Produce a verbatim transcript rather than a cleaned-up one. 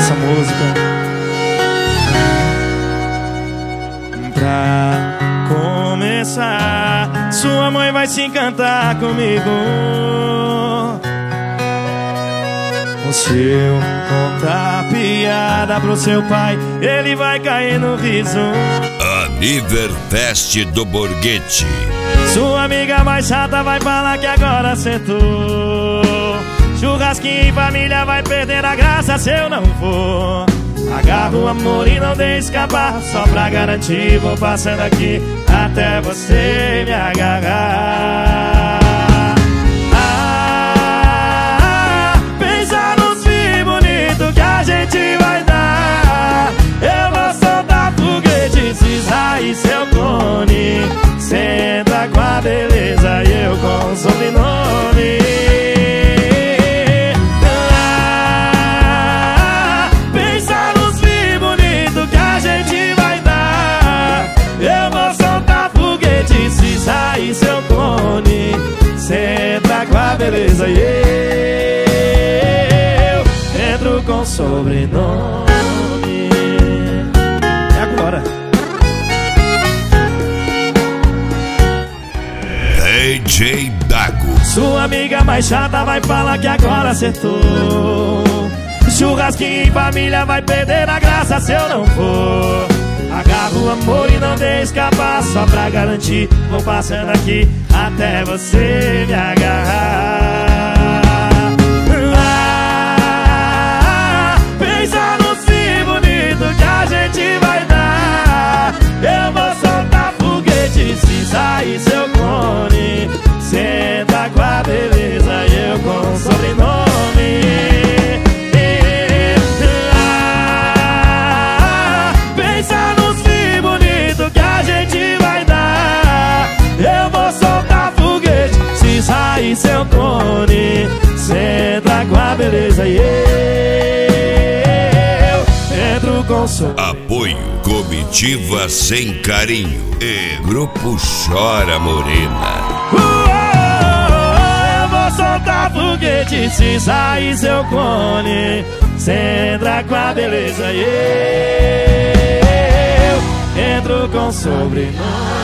essa música. Pra começar, sua mãe vai se encantar comigo. Se eu contar piada pro seu pai, ele vai cair no riso. Aniverfest do Borghetti. Sua amiga mais chata vai falar que agora acertou. Churrasquinho em família vai perder a graça se eu não for. Agarra o amor e não deixe escapar. Só pra garantir vou passando aqui até você me agarrar. Ah, pensa nos filhos bonitos que a gente vai dar. Eu vou soltar foguete, cisar e seu clone. Senta com a beleza e eu com o sobrenome. E seu clone, senta com a beleza e eu entro com sobrenome. É agora. D J Dago. Sua amiga mais chata vai falar que agora acertou. Churrasquinho em família vai perder a graça se eu não for. Agarra o amor e não deixe escapar. Só pra garantir vou passando aqui até você me agarrar. Ah, pensa nos filhos bonitos que a gente vai dar. Eu vou soltar foguete, se sair seu clone. Senta com a beleza e eu com o sobrenome. E seu clone, senta com a beleza e eu entro com som. Apoio Comitiva Sem Carinho e Grupo Chora Morena. Uou, eu vou soltar foguete, se sair seu clone. Senta com a beleza e eu entro com sobrenome.